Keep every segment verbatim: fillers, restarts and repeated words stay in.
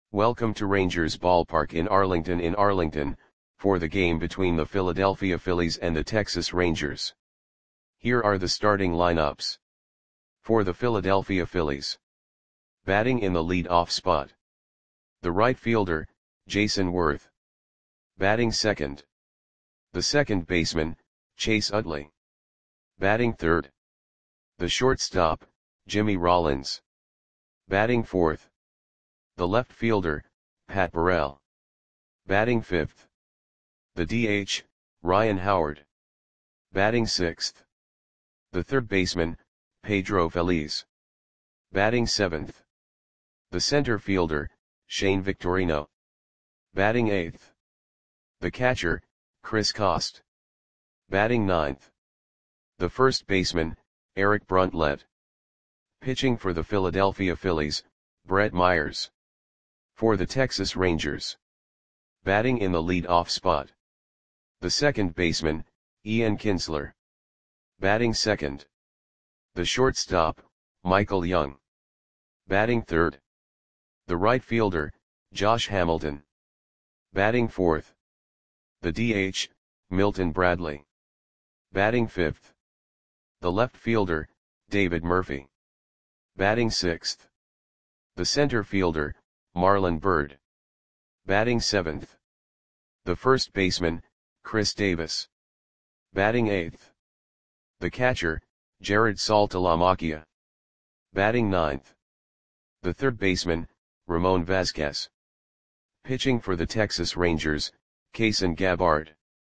Welcome to Rangers Ballpark in Arlington in Arlington, for the game between the Philadelphia Phillies and the Texas Rangers. Here are the starting lineups. For the Philadelphia Phillies. Batting in the lead-off spot. The right fielder, Jayson Werth. Batting second. The second baseman, Chase Utley. Batting third. The shortstop, Jimmy Rollins. Batting fourth. The left fielder, Pat Burrell. Batting fifth. The D H, Ryan Howard. Batting sixth. The third baseman, Pedro Feliz. Batting seventh. The center fielder, Shane Victorino. Batting eighth. The catcher, Chris Coste. Batting ninth. The first baseman, Eric Bruntlett. Pitching for the Philadelphia Phillies, Brett Myers. For the Texas Rangers. Batting in the lead-off spot. The second baseman, Ian Kinsler. Batting second. The shortstop, Michael Young. Batting third. The right fielder, Josh Hamilton. Batting fourth. The D H, Milton Bradley. Batting fifth. The left fielder, David Murphy. Batting sixth. The center fielder, Marlon Byrd. Batting seventh. The first baseman, Chris Davis. Batting eighth. The catcher, Jared Saltalamacchia. Batting ninth. The third baseman, Ramon Vasquez. Pitching for the Texas Rangers, Kayson Gabbard.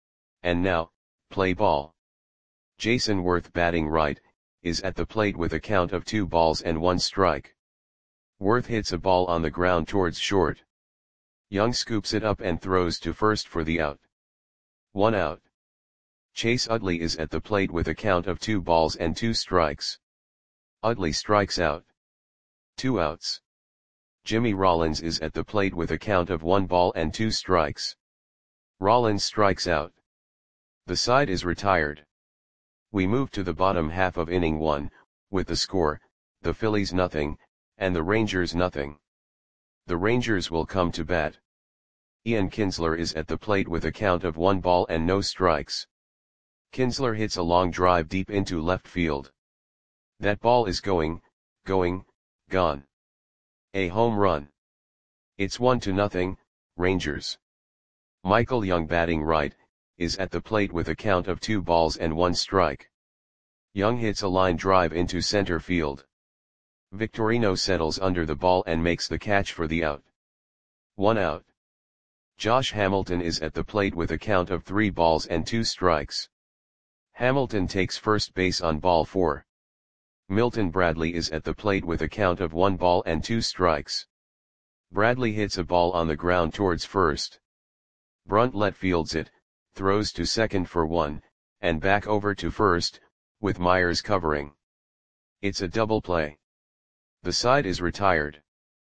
And now, play ball. Jayson Werth, batting right, is at the plate with a count of two balls and one strike. Werth hits a ball on the ground towards short. Young scoops it up and throws to first for the out. One out. Chase Utley is at the plate with a count of two balls and two strikes. Utley strikes out. Two outs. Jimmy Rollins is at the plate with a count of one ball and two strikes. Rollins strikes out. The side is retired. We move to the bottom half of inning one, with the score, the Phillies nothing, and the Rangers nothing. The Rangers will come to bat. Ian Kinsler is at the plate with a count of one ball and no strikes. Kinsler hits a long drive deep into left field. That ball is going, going, gone. A home run. It's one to nothing, Rangers. Michael Young, batting right, is at the plate with a count of two balls and one strike. Young hits a line drive into center field. Victorino settles under the ball and makes the catch for the out. One out. Josh Hamilton is at the plate with a count of three balls and two strikes. Hamilton takes first base on ball four. Milton Bradley is at the plate with a count of one ball and two strikes. Bradley hits a ball on the ground towards first. Bruntlett fields it, throws to second for one, and back over to first, with Myers covering. It's a double play. The side is retired.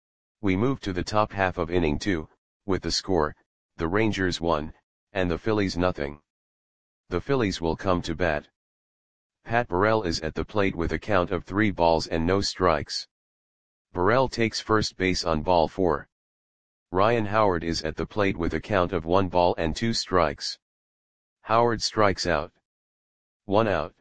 We move to the top half of inning two, with the score, the Rangers one, and the Phillies nothing. The Phillies will come to bat. Pat Burrell is at the plate with a count of three balls and no strikes. Burrell takes first base on ball four. Ryan Howard is at the plate with a count of one ball and two strikes. Howard strikes out. One out.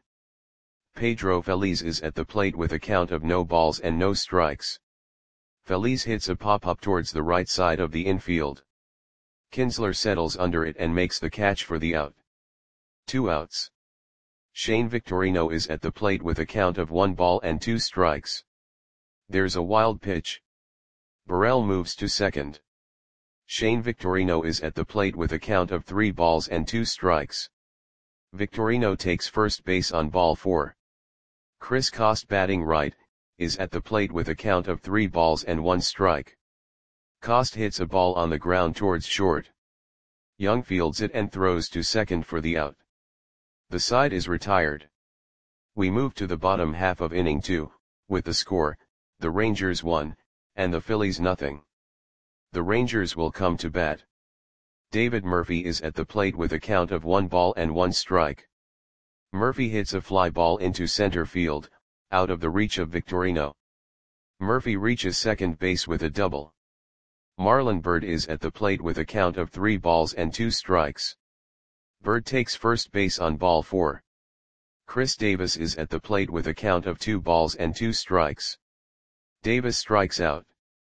Pedro Feliz is at the plate with a count of no balls and no strikes. Feliz hits a pop-up towards the right side of the infield. Kinsler settles under it and makes the catch for the out. Two outs. Shane Victorino is at the plate with a count of one ball and two strikes. There's a wild pitch. Burrell moves to second. Shane Victorino is at the plate with a count of three balls and two strikes. Victorino takes first base on ball four. Chris Coste, batting right, is at the plate with a count of three balls and one strike. Coste hits a ball on the ground towards short. Young fields it and throws to second for the out. The side is retired. We move to the bottom half of inning two, with the score, the Rangers one, and the Phillies nothing. The Rangers will come to bat. David Murphy is at the plate with a count of one ball and one strike. Murphy hits a fly ball into center field, out of the reach of Victorino. Murphy reaches second base with a double. Marlon Byrd is at the plate with a count of three balls and two strikes. Byrd takes first base on ball four. Chris Davis is at the plate with a count of two balls and two strikes. Davis strikes out.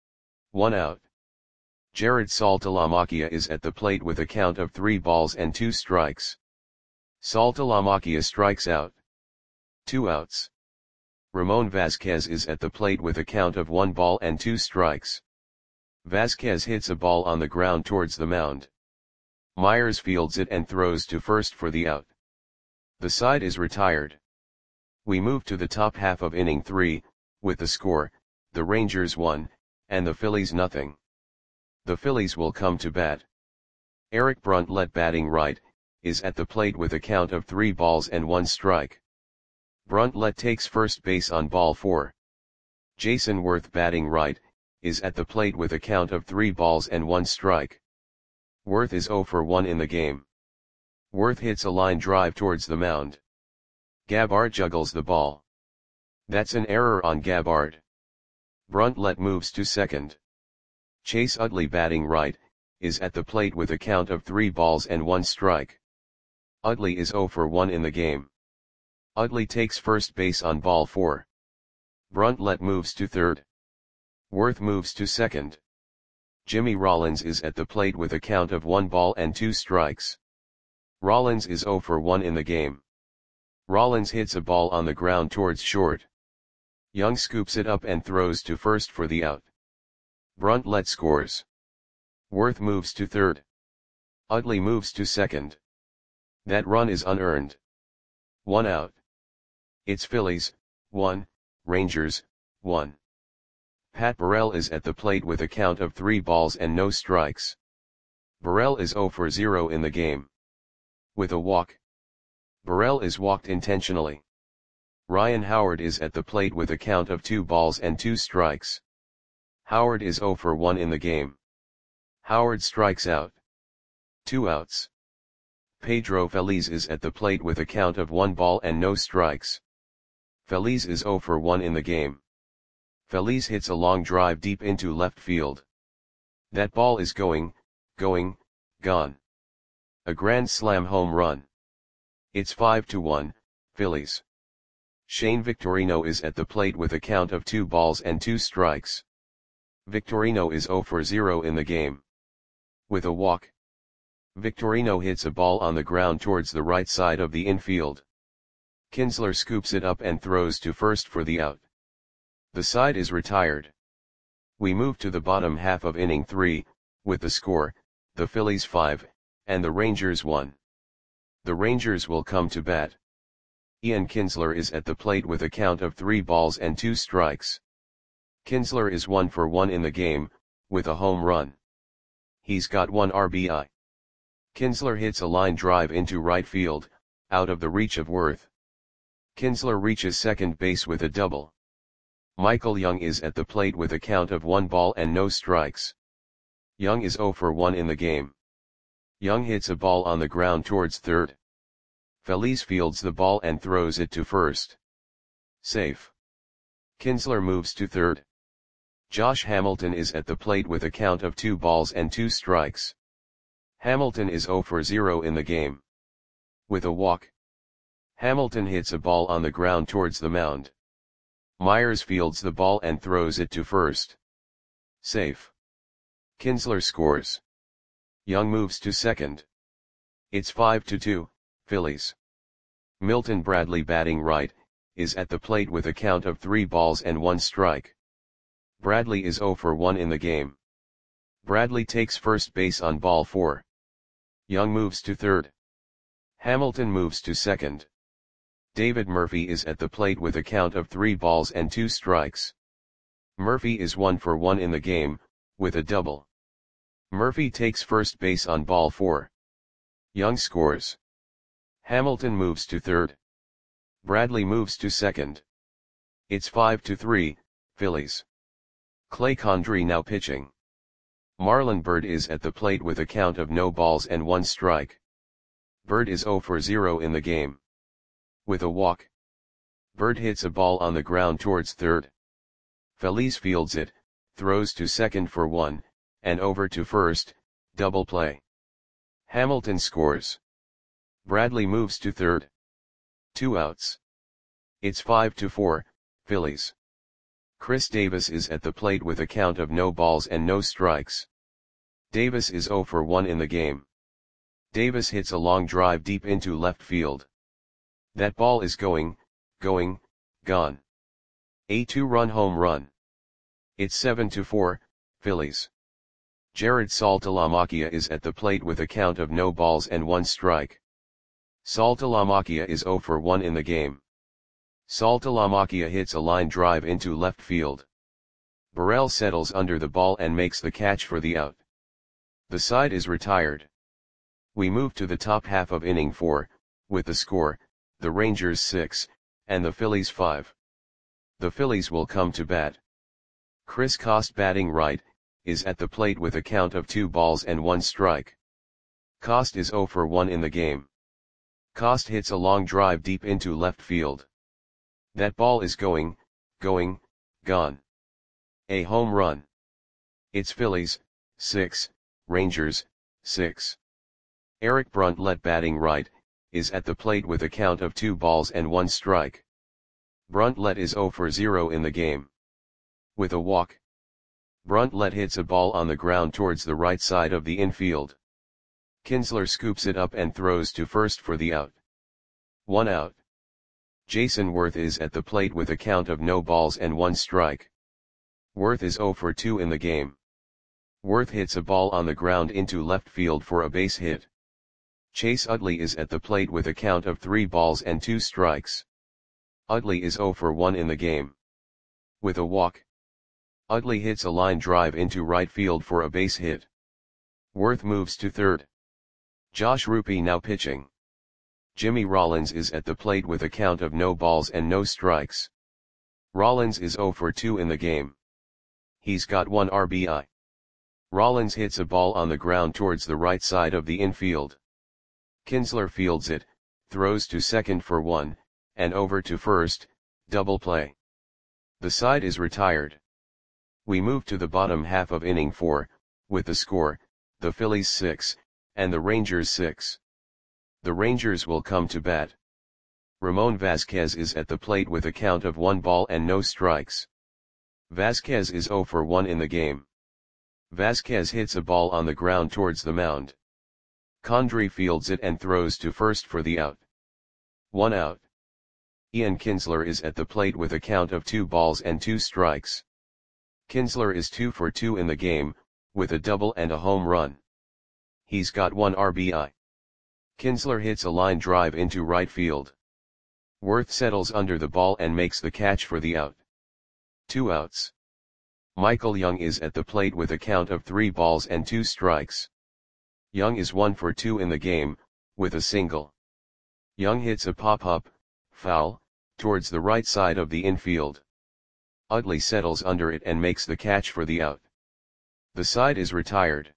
One out. Jared Saltalamacchia is at the plate with a count of three balls and two strikes. Saltalamacchia strikes out. Two outs. Ramon Vasquez is at the plate with a count of one ball and two strikes. Vasquez hits a ball on the ground towards the mound. Myers fields it and throws to first for the out. The side is retired. We move to the top half of inning three, with the score, the Rangers one, and the Phillies nothing. The Phillies will come to bat. Eric Bruntlett, batting right, is at the plate with a count of three balls and one strike. Bruntlett takes first base on ball four. Jason Worth, batting right, is at the plate with a count of three balls and one strike. Worth is oh for one in the game. Worth hits a line drive towards the mound. Gabbard juggles the ball. That's an error on Gabbard. Bruntlett moves to second. Chase Utley, batting right, is at the plate with a count of three balls and one strike. Utley is oh for one in the game. Utley takes first base on ball four. Bruntlett moves to third. Worth moves to second. Jimmy Rollins is at the plate with a count of one ball and two strikes. Rollins is oh for one in the game. Rollins hits a ball on the ground towards short. Young scoops it up and throws to first for the out. Bruntlett scores. Worth moves to third. Utley moves to second. That run is unearned. One out. It's Phillies, one, Rangers, one. Pat Burrell is at the plate with a count of three balls and no strikes. Burrell is oh for zero in the game. With a walk. Burrell is walked intentionally. Ryan Howard is at the plate with a count of two balls and two strikes. Howard is oh for one in the game. Howard strikes out. Two outs. Pedro Feliz is at the plate with a count of one ball and no strikes. Feliz is oh for one in the game. Feliz hits a long drive deep into left field. That ball is going, going, gone. A grand slam home run. It's five to one, Phillies. Shane Victorino is at the plate with a count of two balls and two strikes. Victorino is oh for zero in the game. With a walk. Victorino hits a ball on the ground towards the right side of the infield. Kinsler scoops it up and throws to first for the out. The side is retired. We move to the bottom half of inning three, with the score, the Phillies five, and the Rangers one. The Rangers will come to bat. Ian Kinsler is at the plate with a count of three balls and two strikes. Kinsler is one for one in the game, with a home run. He's got one R B I. Kinsler hits a line drive into right field, out of the reach of Worth. Kinsler reaches second base with a double. Michael Young is at the plate with a count of one ball and no strikes. Young is oh for one in the game. Young hits a ball on the ground towards third. Feliz fields the ball and throws it to first. Safe. Kinsler moves to third. Josh Hamilton is at the plate with a count of two balls and two strikes. Hamilton is oh for zero in the game. With a walk. Hamilton hits a ball on the ground towards the mound. Myers fields the ball and throws it to first. Safe. Kinsler scores. Young moves to second. It's five to two, Phillies. Milton Bradley, batting right, is at the plate with a count of three balls and one strike. Bradley is oh for one in the game. Bradley takes first base on ball four. Young moves to third. Hamilton moves to second. David Murphy is at the plate with a count of three balls and two strikes. Murphy is one for one in the game, with a double. Murphy takes first base on ball four. Young scores. Hamilton moves to third. Bradley moves to second. It's five to three, Phillies. Clay Condrey now pitching. Marlon Byrd is at the plate with a count of no balls and one strike. Byrd is oh for zero in the game. With a walk. Byrd hits a ball on the ground towards third. Feliz fields it, throws to second for one, and over to first, double play. Hamilton scores. Bradley moves to third. Two outs. It's five to four, Phillies. Chris Davis is at the plate with a count of no balls and no strikes. Davis is oh for one in the game. Davis hits a long drive deep into left field. That ball is going, going, gone. A two-run home run. It's seven to four, Phillies. Jared Saltalamacchia is at the plate with a count of no balls and one strike. Saltalamacchia is oh for one in the game. Saltalamacchia hits a line drive into left field. Burrell settles under the ball and makes the catch for the out. The side is retired. We move to the top half of inning four, with the score, the Rangers six, and the Phillies five. The Phillies will come to bat. Chris Coste, batting right, is at the plate with a count of two balls and one strike. Coste is oh for one in the game. Coste hits a long drive deep into left field. That ball is going, going, gone. A home run. It's Phillies, six, Rangers, six. Eric Bruntlett, batting right, is at the plate with a count of two balls and one strike. Bruntlett is oh for zero in the game. With a walk. Bruntlett hits a ball on the ground towards the right side of the infield. Kinsler scoops it up and throws to first for the out. One out. Jason Worth is at the plate with a count of no balls and one strike. Worth is oh for two in the game. Worth hits a ball on the ground into left field for a base hit. Chase Utley is at the plate with a count of three balls and two strikes. Utley is oh for one in the game. With a walk. Utley hits a line drive into right field for a base hit. Worth moves to third. Josh Rupe now pitching. Jimmy Rollins is at the plate with a count of no balls and no strikes. Rollins is oh for two in the game. He's got one R B I. Rollins hits a ball on the ground towards the right side of the infield. Kinsler fields it, throws to second for one, and over to first, double play. The side is retired. We move to the bottom half of inning four, with the score, the Phillies six, and the Rangers six. The Rangers will come to bat. Ramon Vasquez is at the plate with a count of one ball and no strikes. Vasquez is oh for one in the game. Vasquez hits a ball on the ground towards the mound. Condrey fields it and throws to first for the out. One out. Ian Kinsler is at the plate with a count of two balls and two strikes. Kinsler is two for two in the game, with a double and a home run. He's got one R B I. Kinsler hits a line drive into right field. Worth settles under the ball and makes the catch for the out. Two outs. Michael Young is at the plate with a count of three balls and two strikes. Young is one for two in the game, with a single. Young hits a pop-up, foul, towards the right side of the infield. Utley settles under it and makes the catch for the out. The side is retired.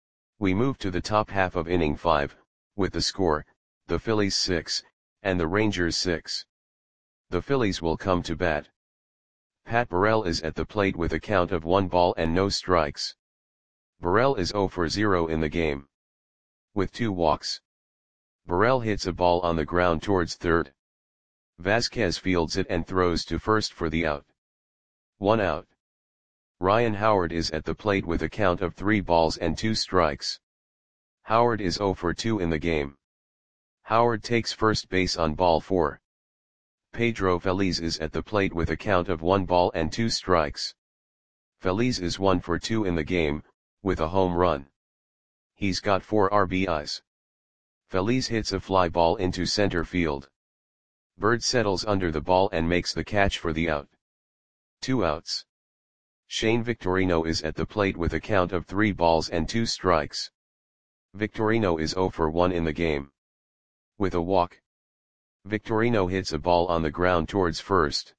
We move to the top half of inning five, with the score, the Phillies six, and the Rangers six. The Phillies will come to bat. Pat Burrell is at the plate with a count of one ball and no strikes. Burrell is oh for zero in the game. With two walks. Burrell hits a ball on the ground towards third. Vasquez fields it and throws to first for the out. One out. Ryan Howard is at the plate with a count of three balls and two strikes. Howard is oh for two in the game. Howard takes first base on ball four. Pedro Feliz is at the plate with a count of one ball and two strikes. Feliz is one for two in the game, with a home run. He's got four R B Is. Feliz hits a fly ball into center field. Bird settles under the ball and makes the catch for the out. Two outs. Shane Victorino is at the plate with a count of three balls and two strikes. Victorino is oh for one in the game. With a walk. Victorino hits a ball on the ground towards first.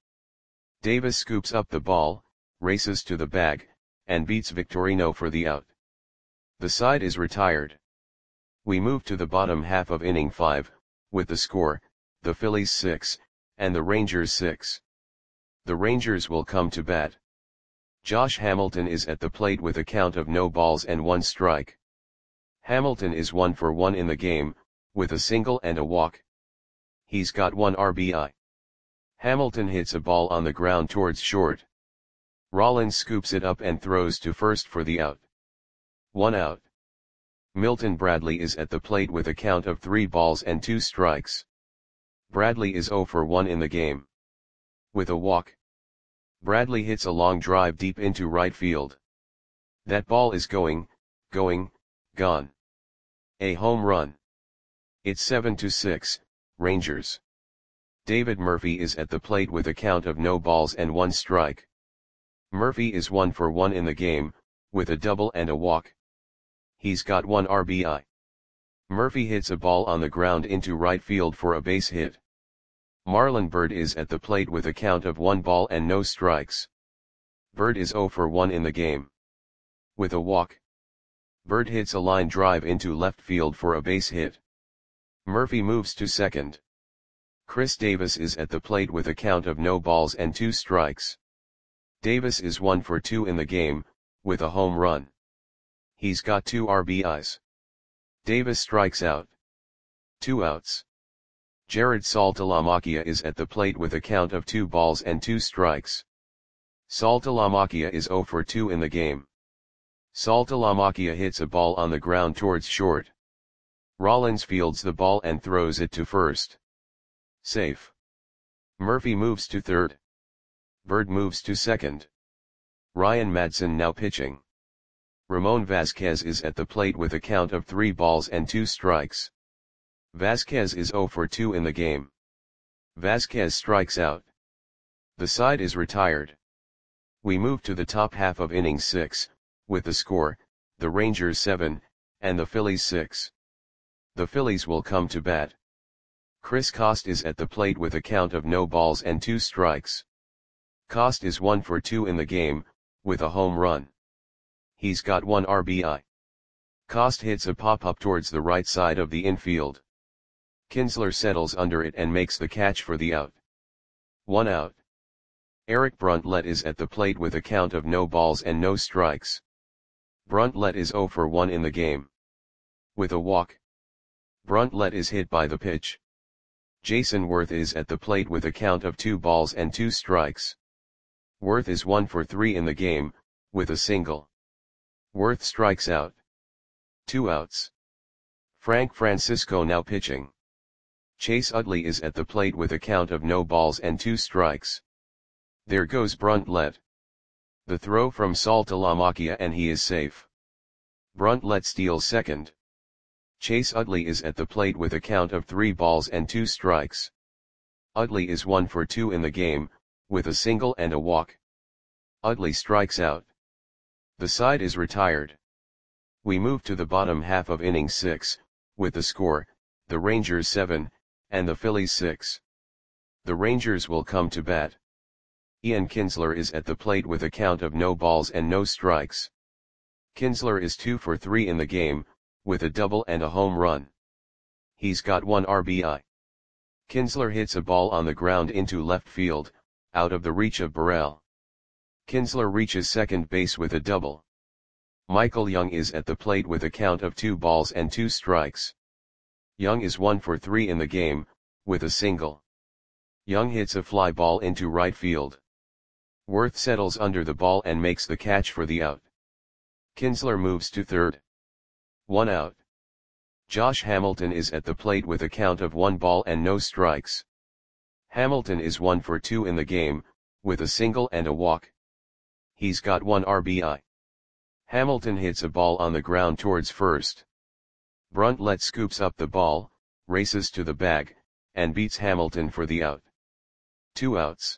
Davis scoops up the ball, races to the bag, and beats Victorino for the out. The side is retired. We move to the bottom half of inning five, with the score, the Phillies six, and the Rangers six. The Rangers will come to bat. Josh Hamilton is at the plate with a count of no balls and one strike. Hamilton is one for one in the game, with a single and a walk. He's got one R B I. Hamilton hits a ball on the ground towards short. Rollins scoops it up and throws to first for the out. One out. Milton Bradley is at the plate with a count of three balls and two strikes. Bradley is zero for one in the game. With a walk. Bradley hits a long drive deep into right field. That ball is going, going, gone. A home run. It's seven to six, Rangers. David Murphy is at the plate with a count of no balls and one strike. Murphy is one for one in the game, with a double and a walk. He's got one R B I. Murphy hits a ball on the ground into right field for a base hit. Marlon Byrd is at the plate with a count of one ball and no strikes. Byrd is zero for one in the game. With a walk. Byrd hits a line drive into left field for a base hit. Murphy moves to second. Chris Davis is at the plate with a count of no balls and two strikes. Davis is one for two in the game, with a home run. He's got two R B Is. Davis strikes out. Two outs. Jared Saltalamacchia is at the plate with a count of two balls and two strikes. Saltalamacchia is zero for two in the game. Saltalamacchia hits a ball on the ground towards short. Rollins fields the ball and throws it to first. Safe. Murphy moves to third. Byrd moves to second. Ryan Madson now pitching. Ramon Vasquez is at the plate with a count of three balls and two strikes. Vasquez is zero for two in the game. Vasquez strikes out. The side is retired. We move to the top half of inning six, with the score, the Rangers seven, and the Phillies six. The Phillies will come to bat. Chris Coste is at the plate with a count of no balls and two strikes. Coste is one for two in the game, with a home run. He's got one R B I. Coste hits a pop-up towards the right side of the infield. Kinsler settles under it and makes the catch for the out. One out. Eric Bruntlett is at the plate with a count of no balls and no strikes. Bruntlett is zero for one in the game. With a walk. Bruntlett is hit by the pitch. Jason Worth is at the plate with a count of two balls and two strikes. Worth is one for three in the game, with a single. Worth strikes out. Two outs. Frank Francisco now pitching. Chase Utley is at the plate with a count of no balls and two strikes. There goes Bruntlett. The throw from Saltalamacchia and he is safe. Bruntlett steals second. Chase Utley is at the plate with a count of three balls and two strikes. Utley is one for two in the game, with a single and a walk. Utley strikes out. The side is retired. We move to the bottom half of inning six, with the score, the Rangers seven, and the Phillies six. The Rangers will come to bat. Ian Kinsler is at the plate with a count of no balls and no strikes. Kinsler is two for three in the game, with a double and a home run. He's got one R B I. Kinsler hits a ball on the ground into left field, out of the reach of Burrell. Kinsler reaches second base with a double. Michael Young is at the plate with a count of two balls and two strikes. Young is one for three in the game, with a single. Young hits a fly ball into right field. Worth settles under the ball and makes the catch for the out. Kinsler moves to third. One out. Josh Hamilton is at the plate with a count of one ball and no strikes. Hamilton is one for two in the game, with a single and a walk. He's got one R B I. Hamilton hits a ball on the ground towards first. Bruntlett scoops up the ball, races to the bag, and beats Hamilton for the out. Two outs.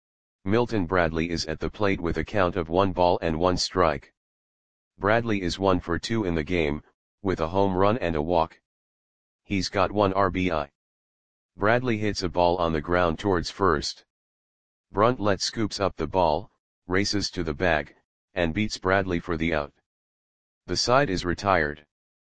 Milton Bradley is at the plate with a count of one ball and one strike. Bradley is one for two in the game, with a home run and a walk. He's got one R B I. Bradley hits a ball on the ground towards first. Bruntlett scoops up the ball, races to the bag, and beats Bradley for the out. The side is retired.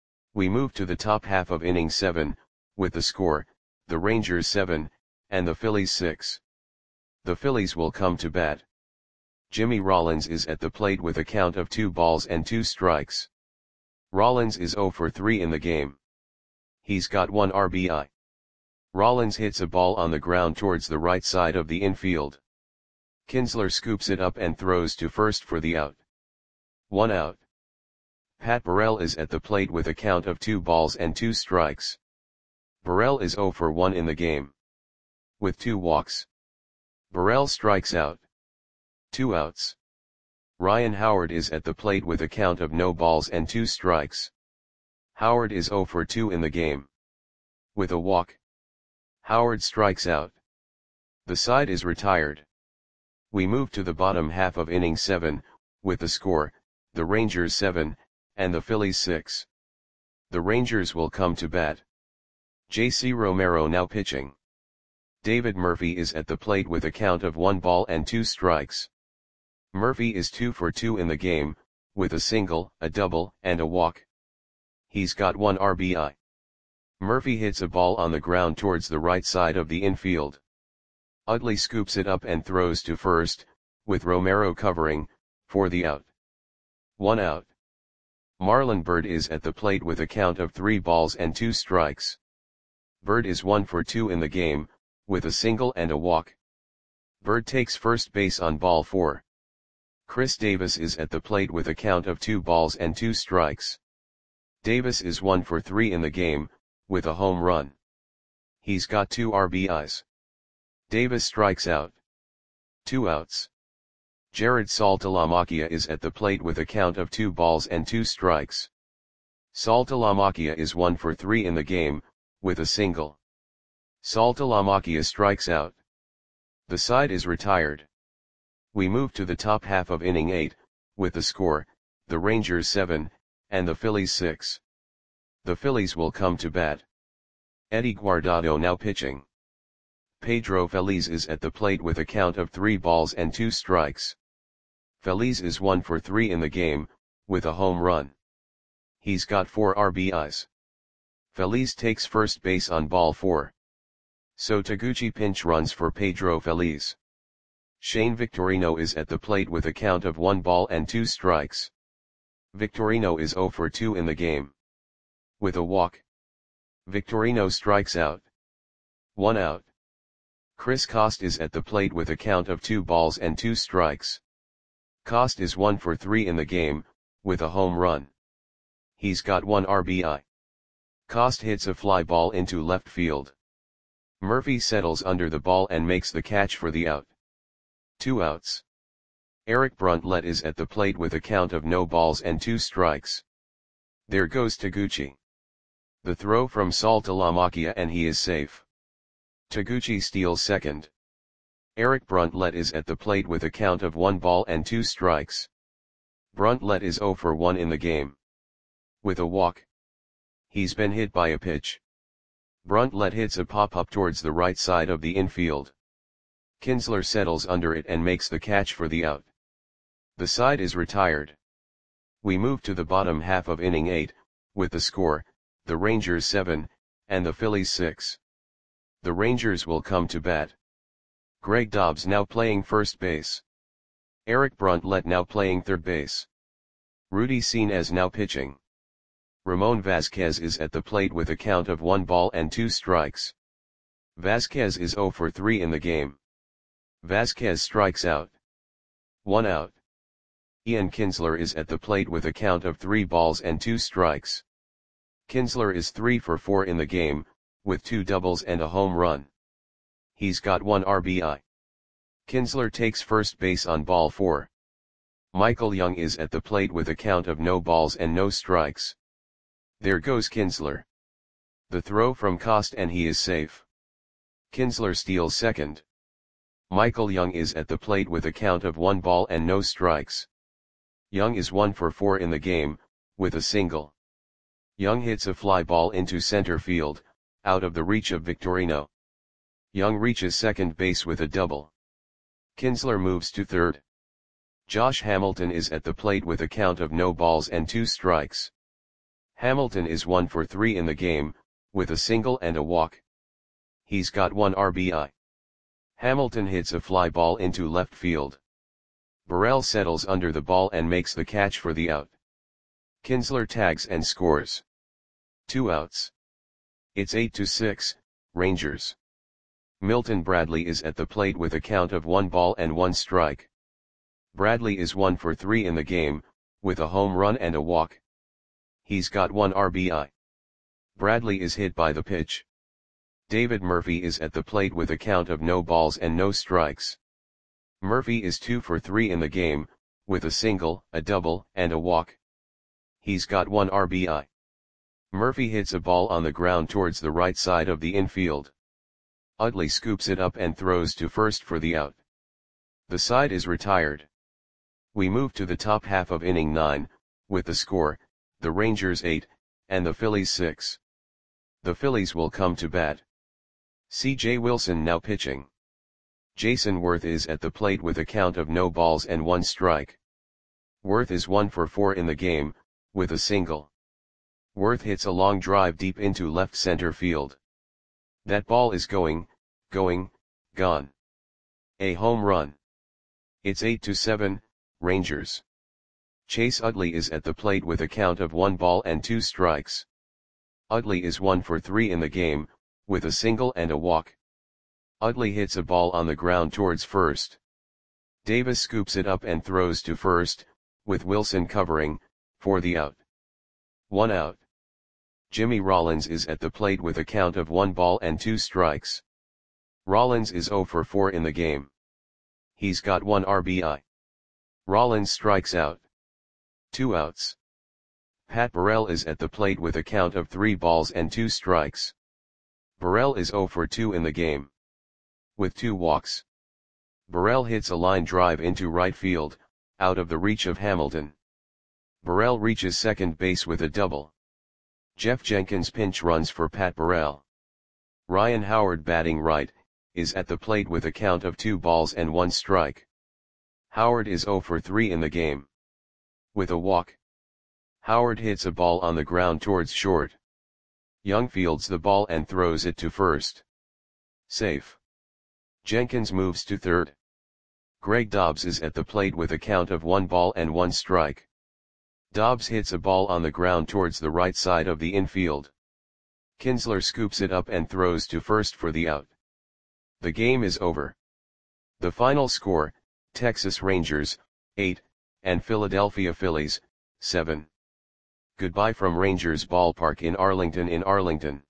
We move to the top half of inning seven, with the score, the Rangers seven, and the Phillies six. The Phillies will come to bat. Jimmy Rollins is at the plate with a count of two balls and two strikes. Rollins is zero for three in the game. He's got one R B I. Rollins hits a ball on the ground towards the right side of the infield. Kinsler scoops it up and throws to first for the out. One out. Pat Burrell is at the plate with a count of two balls and two strikes. Burrell is zero for one in the game. With two walks. Burrell strikes out. Two outs. Ryan Howard is at the plate with a count of no balls and two strikes. Howard is zero for two in the game. With a walk. Howard strikes out. The side is retired. We move to the bottom half of inning seven, with the score, the Rangers seven, and the Phillies six. The Rangers will come to bat. J C Romero now pitching. David Murphy is at the plate with a count of one ball and two strikes. Murphy is two for two in the game, with a single, a double, and a walk. He's got one R B I. Murphy hits a ball on the ground towards the right side of the infield. Utley scoops it up and throws to first, with Romero covering, for the out. One out. Marlon Byrd is at the plate with a count of three balls and two strikes. Byrd is one for two in the game, with a single and a walk. Byrd takes first base on ball four. Chris Davis is at the plate with a count of two balls and two strikes. Davis is one for three in the game, with a home run. He's got two R B Is. Davis strikes out. Two outs. Jared Saltalamacchia is at the plate with a count of two balls and two strikes. Saltalamacchia is one for three in the game, with a single. Saltalamacchia strikes out. The side is retired. We move to the top half of inning eight, with the score, the Rangers seven, and the Phillies six. The Phillies will come to bat. Eddie Guardado now pitching. Pedro Feliz is at the plate with a count of three balls and two strikes. Feliz is one for three in the game, with a home run. He's got four R B Is. Feliz takes first base on ball four. So Taguchi pinch runs for Pedro Feliz. Shane Victorino is at the plate with a count of one ball and two strikes. Victorino is zero for two in the game. With a walk. Victorino strikes out. One out. Chris Coste is at the plate with a count of two balls and two strikes. Coste is one for three in the game, with a home run. He's got one R B I. Coste hits a fly ball into left field. Murphy settles under the ball and makes the catch for the out. Two outs. Eric Bruntlett is at the plate with a count of no balls and two strikes. There goes Taguchi. The throw from Saltalamacchia and he is safe. Taguchi steals second. Eric Bruntlett is at the plate with a count of one ball and two strikes. Bruntlett is zero for one in the game. With a walk. He's been hit by a pitch. Bruntlett hits a pop-up towards the right side of the infield. Kinsler settles under it and makes the catch for the out. The side is retired. We move to the bottom half of inning eight, with the score, the Rangers seven, and the Phillies six. The Rangers will come to bat. Greg Dobbs now playing first base. Eric Bruntlett now playing third base. Rudy Sinez now pitching. Ramon Vasquez is at the plate with a count of one ball and two strikes. Vasquez is zero for three in the game. Vasquez strikes out. One out. Ian Kinsler is at the plate with a count of three balls and two strikes. Kinsler is three for four in the game, with two doubles and a home run. He's got one R B I. Kinsler takes first base on ball four. Michael Young is at the plate with a count of no balls and no strikes. There goes Kinsler. The throw from Coste and he is safe. Kinsler steals second. Michael Young is at the plate with a count of one ball and no strikes. Young is one for four in the game, with a single. Young hits a fly ball into center field, out of the reach of Victorino. Young reaches second base with a double. Kinsler moves to third. Josh Hamilton is at the plate with a count of no balls and two strikes. Hamilton is one for three in the game, with a single and a walk. He's got one R B I. Hamilton hits a fly ball into left field. Burrell settles under the ball and makes the catch for the out. Kinsler tags and scores. Two outs. It's eight to six, Rangers. Milton Bradley is at the plate with a count of one ball and one strike. Bradley is one for three in the game, with a home run and a walk. He's got one R B I. Bradley is hit by the pitch. David Murphy is at the plate with a count of no balls and no strikes. Murphy is two for three in the game, with a single, a double, and a walk. He's got one R B I. Murphy hits a ball on the ground towards the right side of the infield. Utley scoops it up and throws to first for the out. The side is retired. We move to the top half of inning nine, with the score, the Rangers eight, and the Phillies six. The Phillies will come to bat. C J Wilson now pitching. Jason Worth is at the plate with a count of no balls and one strike. Worth is one for four in the game, with a single. Worth hits a long drive deep into left center field. That ball is going, going, gone. A home run. It's eight to seven, Rangers. Chase Utley is at the plate with a count of one ball and two strikes. Utley is one for three in the game, with a single and a walk. Utley hits a ball on the ground towards first. Davis scoops it up and throws to first, with Wilson covering, for the out. One out. Jimmy Rollins is at the plate with a count of one ball and two strikes. Rollins is zero for four in the game. He's got one R B I. Rollins strikes out. Two outs. Pat Burrell is at the plate with a count of three balls and two strikes. Burrell is zero for two in the game. With two walks. Burrell hits a line drive into right field, out of the reach of Hamilton. Burrell reaches second base with a double. Jeff Jenkins pinch runs for Pat Burrell. Ryan Howard batting right, is at the plate with a count of two balls and one strike. Howard is zero for three in the game. With a walk. Howard hits a ball on the ground towards short. Young fields the ball and throws it to first. Safe. Jenkins moves to third. Greg Dobbs is at the plate with a count of one ball and one strike. Dobbs hits a ball on the ground towards the right side of the infield. Kinsler scoops it up and throws to first for the out. The game is over. The final score, Texas Rangers, eight, and Philadelphia Phillies, seven. Goodbye from Rangers Ballpark in Arlington in Arlington.